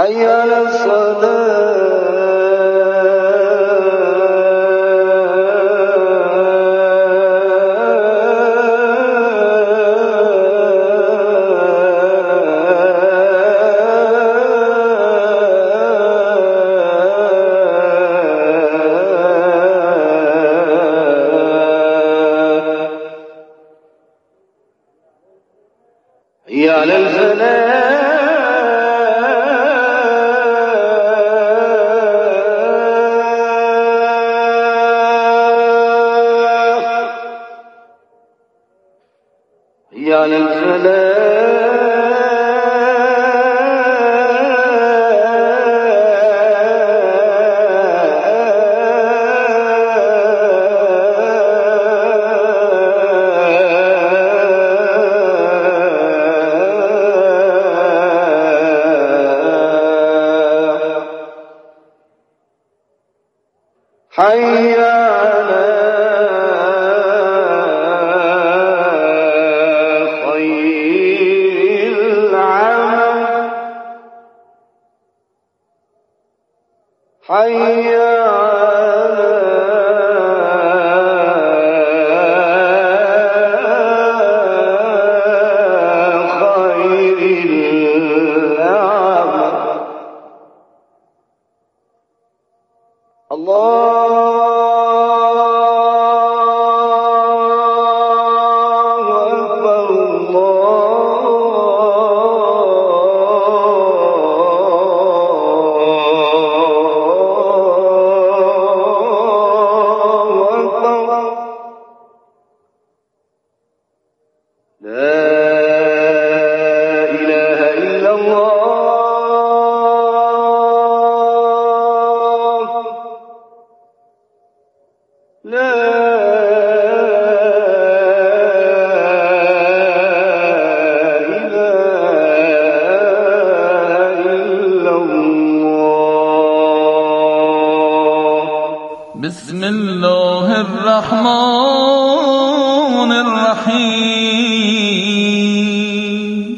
حي على الصلاة حي على الفلاح حي على الفلاح حي على خير العمل حي على خير العمل الله بسم الله الرحمن الرحيم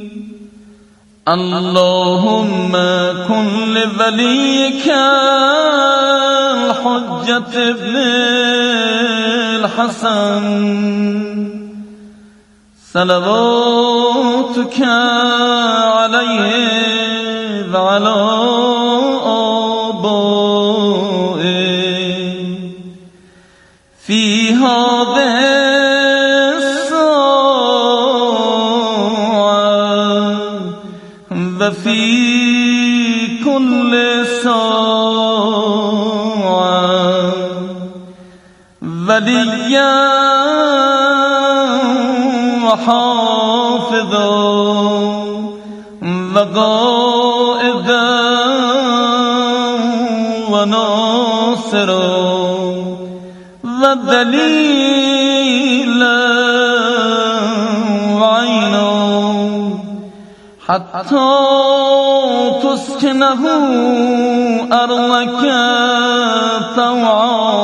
اللهم كن لوليك الحجة ابن الحسن صلواتك عليه وعلى في هذه الساعة وفي كل ساعة وليا وحافظا وقائدا وناصرا ودليلا وعينا حتى تسكنه أرضك طوعا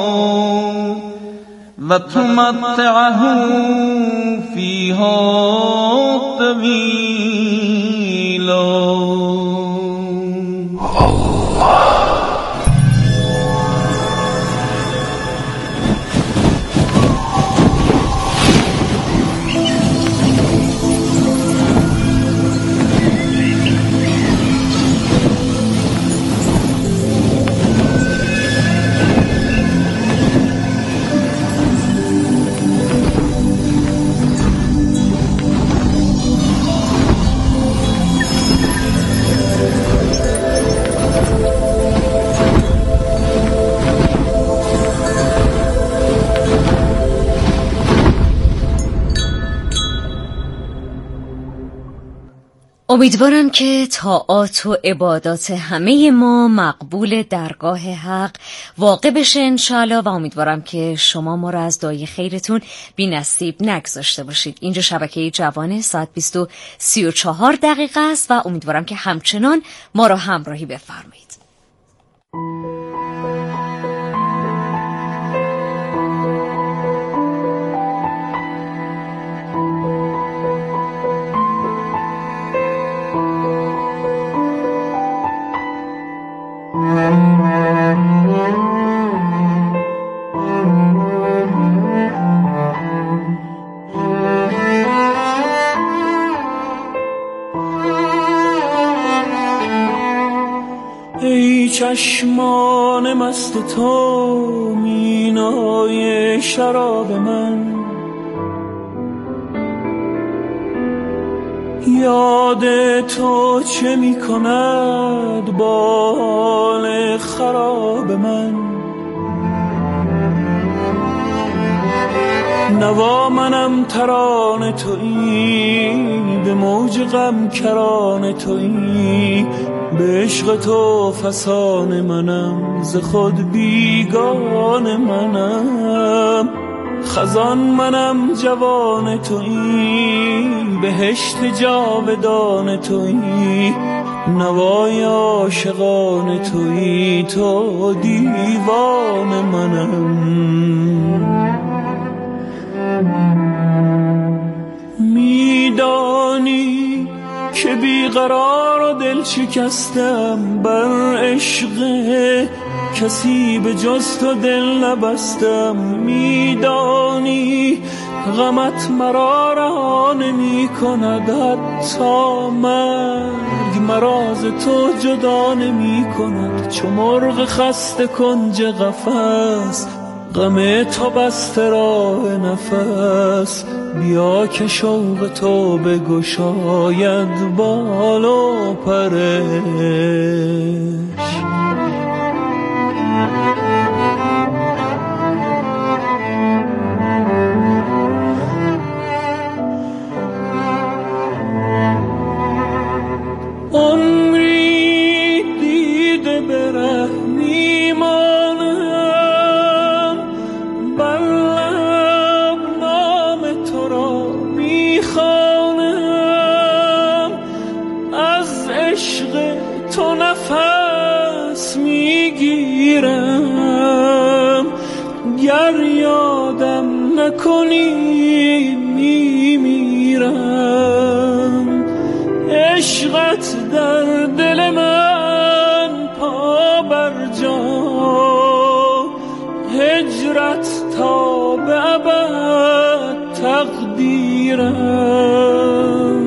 وتمتعه فيها طويلا. امیدوارم که طاعات و عبادات همه ما مقبول درگاه حق واقع بشه انشاءالله و امیدوارم که شما ما را از دعای خیرتون بی نصیب نگذاشته باشید. اینجا شبکه جوان ساعت 20:34 است و امیدوارم که همچنان ما را همراهی بفرمایید. چشمان مست تو مینای شراب من، یاد تو چه می کند با حال خراب من. نوا منم ترانه تویی، به موج غم کرانه تویی، به عشق تو فسانه منم، ز خود بیگانه منم. خزان منم جوان تویی، بهشت جاودان تویی، نوای عاشقان تویی، تو دیوان منم. میدانی که بیقرار و دل شکستم، بر عشق کسی به جز تو دل نبستم. میدانی غمت مرا رها نمی کند، حتی مرگ مرا ز تو جدا نمی کند. چو مرغ خسته کنج قفس، غم تو بسته راه نفس. بیا که شوق تو بگشاید بال و پرش. عمری دیده به ره میمانم، بر لب نام تو را میخوانم. از عشق تو نفس میگیرم، گر یادم نکنی میمیرم. عشقت در دل من پا بر جا، هجرت تا به ابد تقدیرم.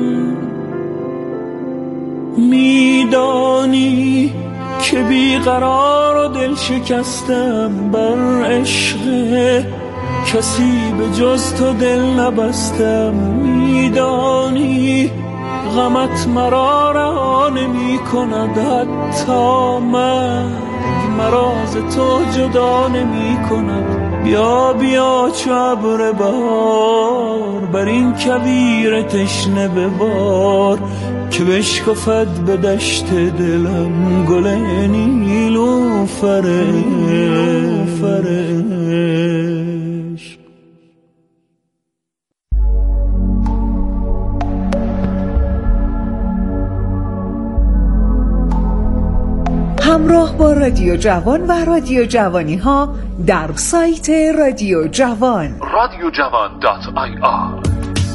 میدانی که بیقرار و دل شکستم، بر عشق کسی به جز تو دل نبستم. میدانی غمت مرا رها نمی کند، حتی مرگ مرا ز تو جدا نمی کند. بیا بیا چو ابر بهار، بر این کویر تشنه ببار، که بشکفد به دشت دلم گل نیلوفرش. همراه با رادیو جوان و رادیو جوانی ها در سایت رادیو جوان radiojavan.ir.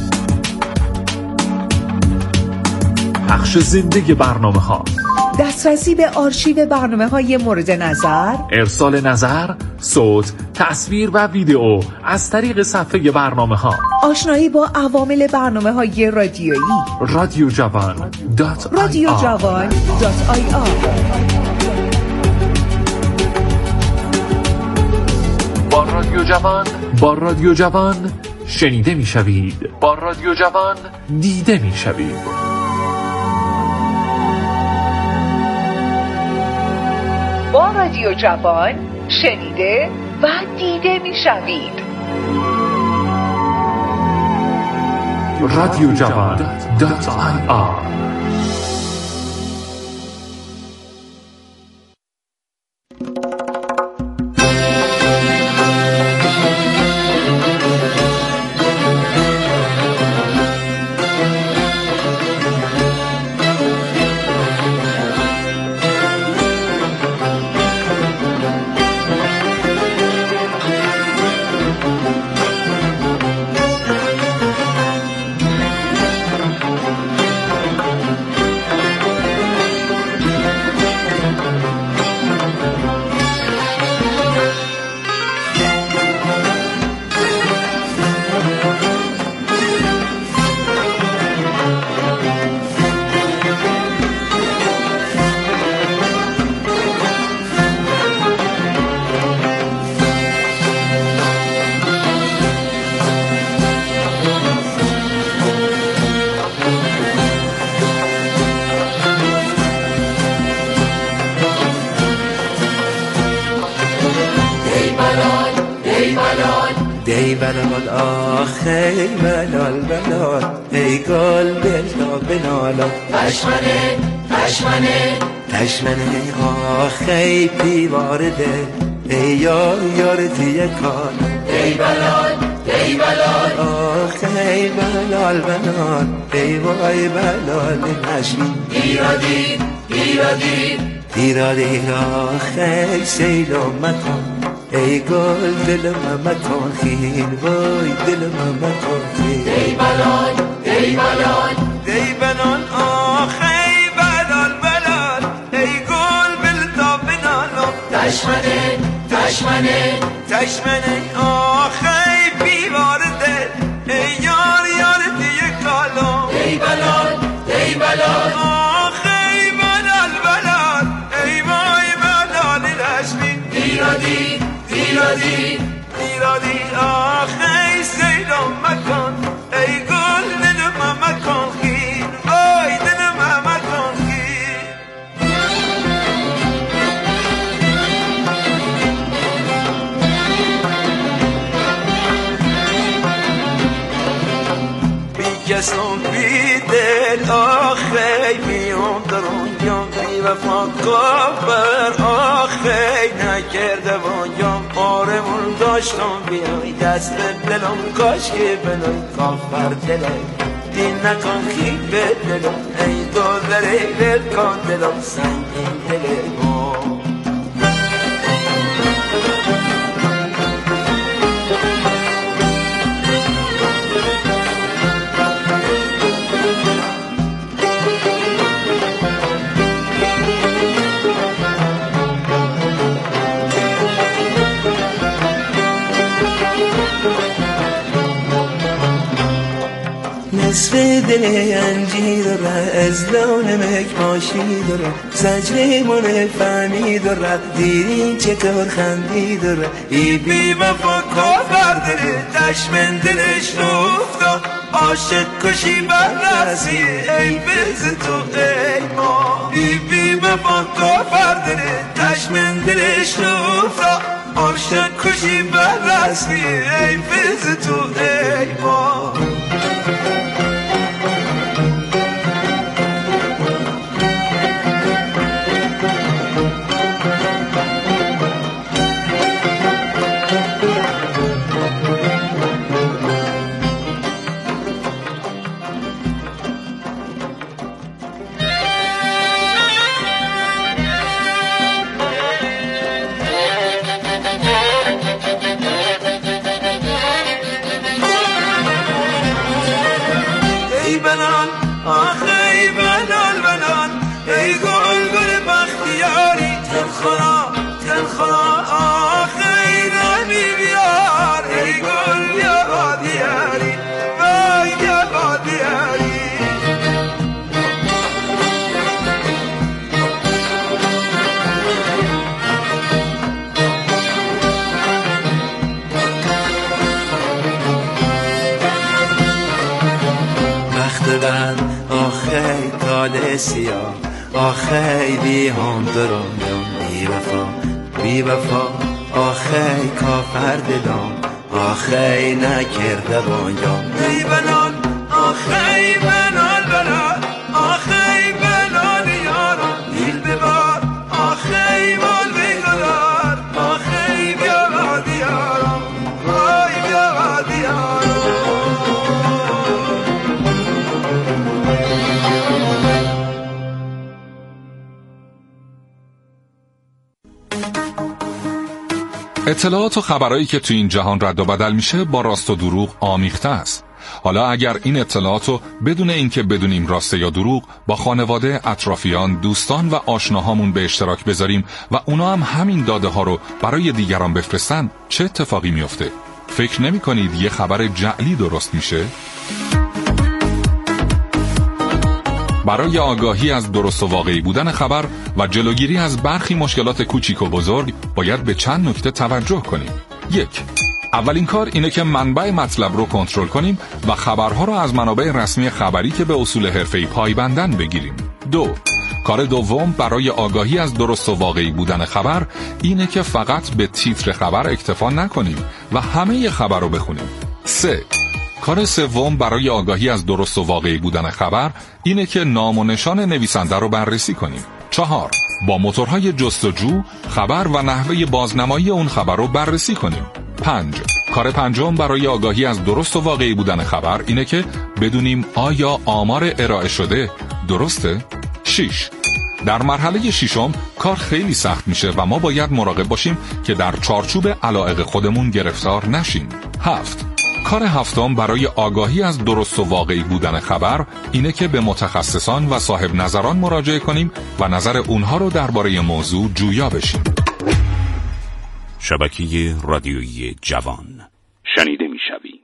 پخش زنده برنامه ها، دسترسی به آرشیو برنامه های مورد نظر، ارسال نظر، صوت، تصویر و ویدئو از طریق صفحه برنامه ها، آشنایی با عوامل برنامه های رادیویی. radiojavan.ir. با رادیو جوان شنیده می شوید، با رادیو جوان دیده می شوید. با رادیو جوان شنیده و دیده می شوید. radiojavan.ir. ای بلال آخ ای بلال بلال ای گل دل تا بنالان تشمنه تشمنه تشمنه آخ ای پیوار دل ای یار یار تیه کار ای بلال ای بلال آخ ای بلال بلال ای وای بلال نشمین دیرادیر دیرادیر دیرادیر آخ ای سیل و مکان ای گل دل مکان خیل وای دل مکان خیل ای بلال ای بلال ای بلال آخ ای بلال بلال ای گل بل تا بنالم تشمنه تشمنه تشمنه آخ ای بیوار دل ای یار یار دیگه کالم ای بلال ای بلال آخ ای بلال بلال ای وای بلال نشمین دیرادیر دیرادیر دیرادیر آخ ای سیلم مکان ای گل دل مکان خیل وای دل مکان خیل بی کسم بی دل آخ ای بیام درون جام بی وفا کافر آخ ای نکرده وانجام آرمون داشتم بیای دست دلم کاش که بنای کافر دلم دین نکن خیل به دلم ای دولره ول کن دلم سنگین دلم نصف دل انجیر داره از لون مکماشی داره زجر من فهمی داره دیرین چطور خندی داره ای بی وفا کافر داره دشمن دلش افتاد عاشق کشی بررسی ای بز تو ای ما ای بی وفا کافر داره دشمن دلش افتاد عاشق کشی بررسی ای بز تو ای ما آخی تال سیاه آخی بی هم درام بی وفا آخی کافر دلام آخی نکرده بانجام ای بلال آخی بلال بلال آخی بلال یارم دیل ببار آخی مال بگذار آخی بیا دیارم وای بیا دیارم اطلاعات و خبرایی که تو این جهان رد و بدل میشه با راست و دروغ آمیخته است. حالا اگر این اطلاعاتو بدون اینکه بدونیم راسته یا دروغ با خانواده، اطرافیان، دوستان و آشناهامون به اشتراک بذاریم و اونا هم همین داده ها رو برای دیگران بفرستن، چه اتفاقی میفته؟ فکر نمی کنید یه خبر جعلی درست میشه؟ برای آگاهی از درست و واقعی بودن خبر و جلوگیری از برخی مشکلات کوچیک و بزرگ باید به چند نکته توجه کنیم. 1. اولین کار اینه که منبع مطلب رو کنترل کنیم و خبرها رو از منابع رسمی خبری که به اصول حرفه‌ای پایبندن بگیریم. 2. کار دوم برای آگاهی از درست و واقعی بودن خبر اینه که فقط به تیتر خبر اکتفا نکنیم و همه خبر رو بخونیم. 3. کار سوم برای آگاهی از درست و واقعی بودن خبر اینه که نام و نشان نویسنده رو بررسی کنیم. 4. با موتورهای جستجو خبر و نحوه بازنمایی اون خبر رو بررسی کنیم. 5. کار پنجم برای آگاهی از درست و واقعی بودن خبر اینه که بدونیم آیا آمار ارائه شده درسته؟ 6. در مرحله ششم کار خیلی سخت میشه و ما باید مراقب باشیم که در چارچوب علایق خودمون گرفتار نشیم. 7. کار هفتم برای آگاهی از درست و واقعی بودن خبر اینه که به متخصصان و صاحب نظران مراجعه کنیم و نظر اونها رو درباره موضوع جویا بشیم. شبکه رادیویی جوان شنیده میشوید.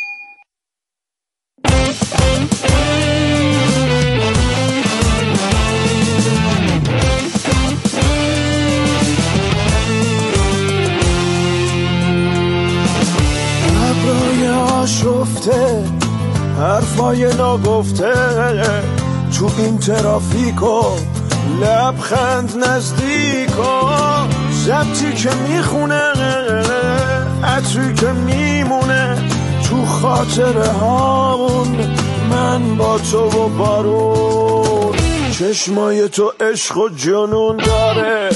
ابرای آشفته حرفای ناگفته تو این ترافیکو لبخند نزدیکو ضبطی که میخونه عطری که میمونه تو خاطره هامون من با تو و بارون چشمای تو عشق و جنون داره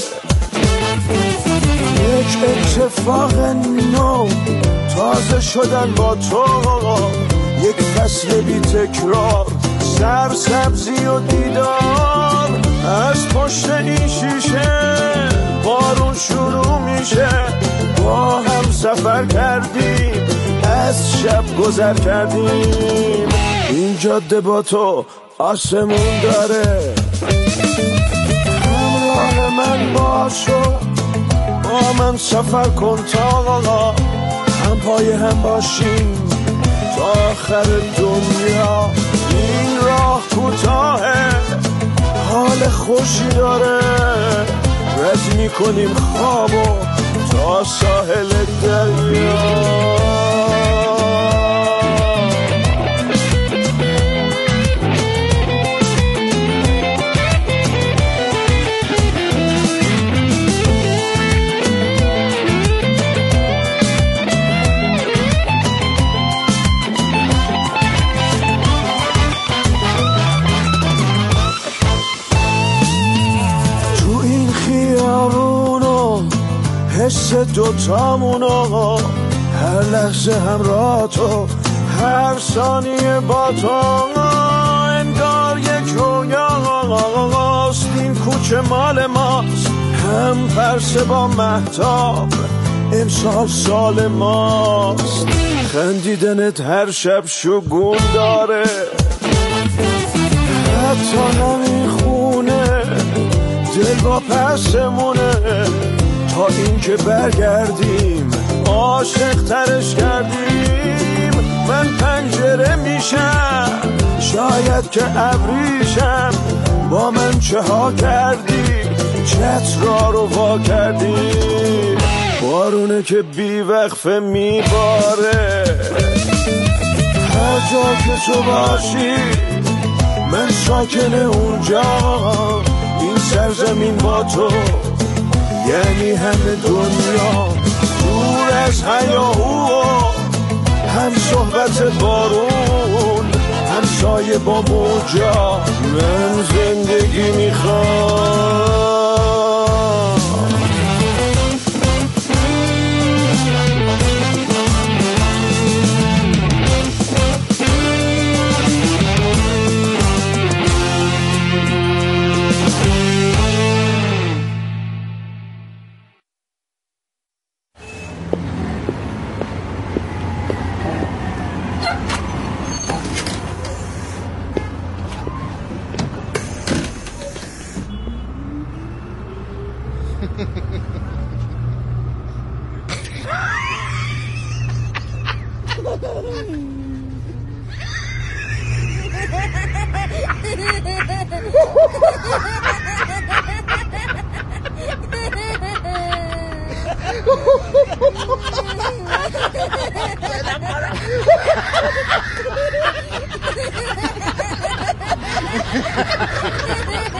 یک اتفاق نو تازه شدن با تو یک فصل بی تکرار سرسبزی و دیدار از پشت این شیشه بارون شروع میشه با هم سفر کردیم از شب گذر کردیم این جاده با تو آسمون داره همراه من باشو با من سفر کن تا هم پای هم باشیم تا آخر دنیا این راه کوتاهه حال خوشی داره رد میکنیم خوابو تا ساحل دریا حس دوتامونو هر لحظه همراه تو هر ثانیه با تو انگار یک رویاست این کوچه مال ماست هم پرسه با مهتاب امسال سال ماست خندیدنت هر شب شگون داره حتی نمیخونه دل با پسمونه تا این که برگردیم عاشق ترش کردیم من پنجره میشم شاید که ابریشم با من چه ها کردی چترا رو وا کردی بارونه که بی وقفه میباره هر جا که تو باشی من ساکن اونجا این سرزمین با تو یعنی همه دنیا دور از هیاهو هم صحبت بارون هم سایه با موجا من زندگی میخوام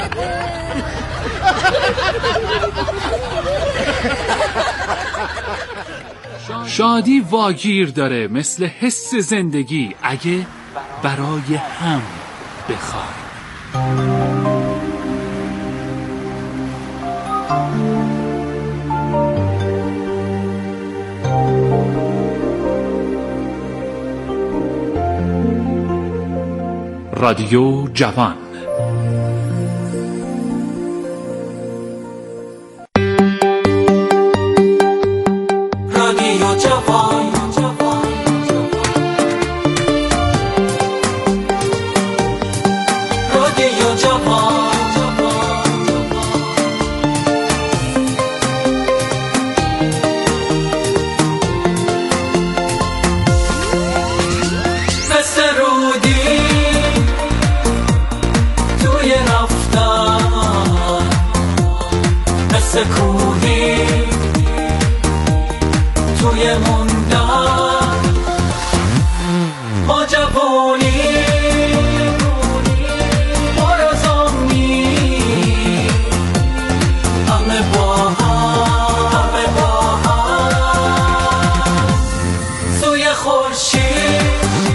شادی واگیر داره مثل حس زندگی اگه برای هم بخوای. رادیو جوان. رادیو جوان. رادیو جوان. مثل رودی توی رفتن، مثل کوهی توی موندن، ما جوانی آرزامی همه با هم سوی خورشید.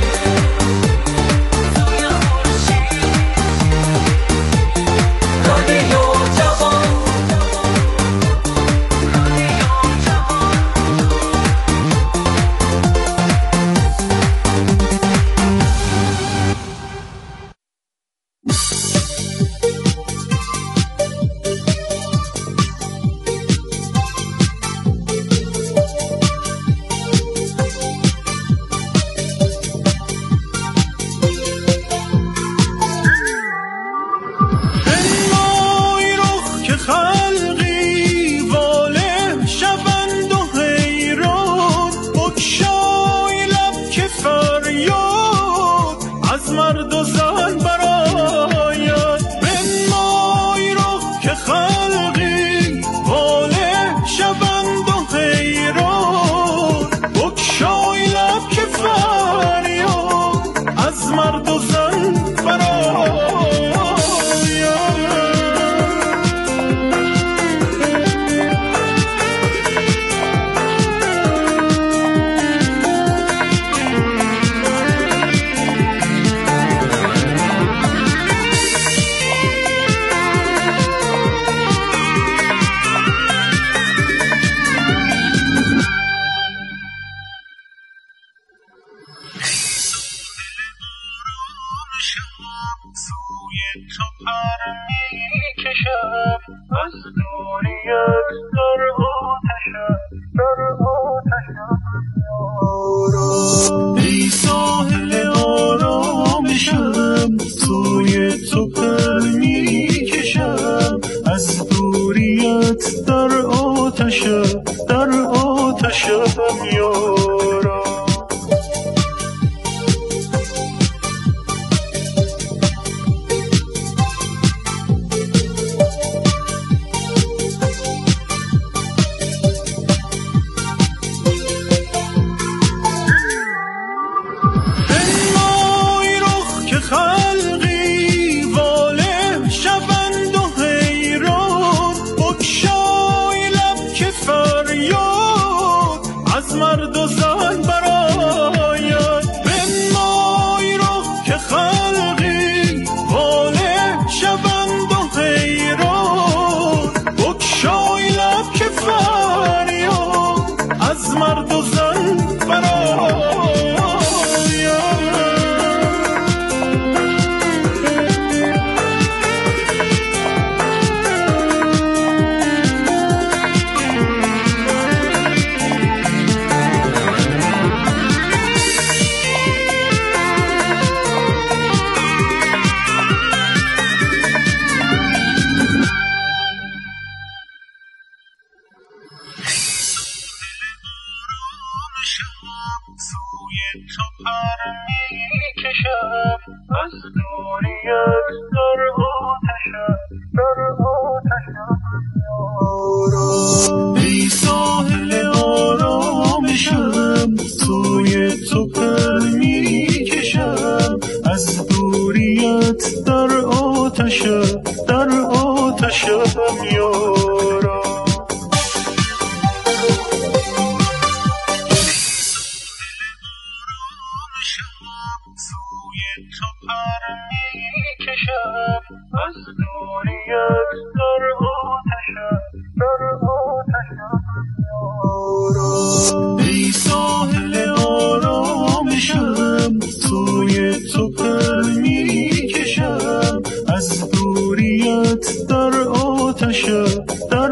ای ساحل آرامشم، سوی تو پر میکشم، از دوریت در آتشم یارا. ای ساحل آرامشم، سوی تو پر میکشم، از دوریت در آتشم در آتشم یارا. سوی تو پر میکشم از دوریت در آتشم یارا. ای ساحل آرامشم سوی تو پر میکشم از دوریت در آتشم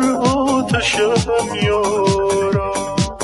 یارا.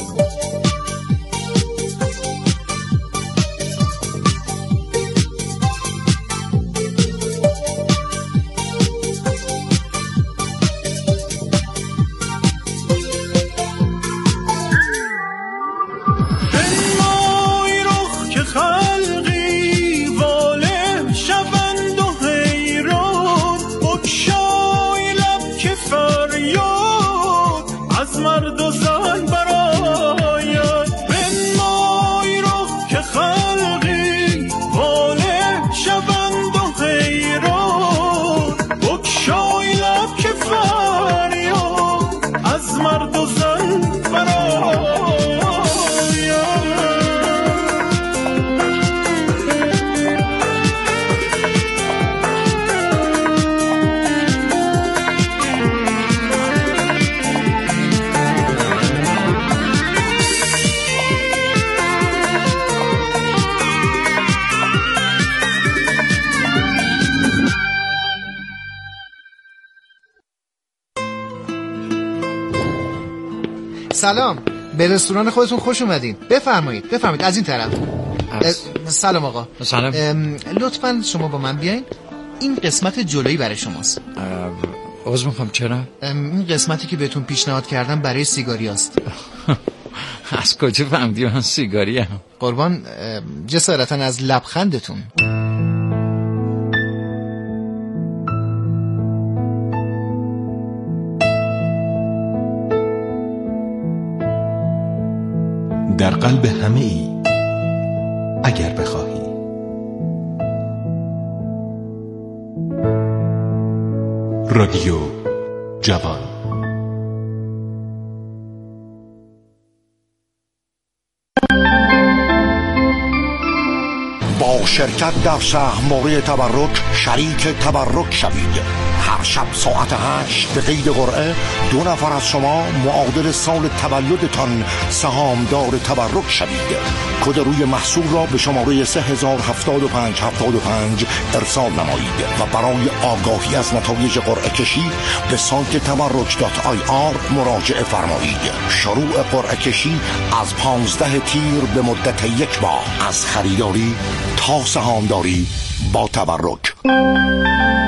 سلام، به رستوران خودتون خوش اومدین. بفرمایید از این طرف. سلام آقا. سلام. لطفاً شما با من بیاین. این قسمت جلویی برای شماست. عذر میخوام، چرا؟ این قسمتی که بهتون پیشنهاد کردم برای سیگاری است. از کجا فهمیدی من سیگاری هم؟ قربان جسارتاً از لبخندتون. در قلب همه ای اگر بخواهی. رادیو جوان. با شرکت در سهم‌واره تبرک شریک تبرک شوید. هر شب ساعت 8 به قید قرعه 2 نفر از شما معادل سال تولدتان سهامدار تبرک شوید. کد روی محصول را به شماره 307575 ارسال نمایید و برای آگاهی از نتایج قرعه کشی به سایت تبرک.ir مراجعه فرمایید. شروع قرعه کشی از 15 تیر به مدت 1 ماه، از خریداری تا سهامداری با تبرک.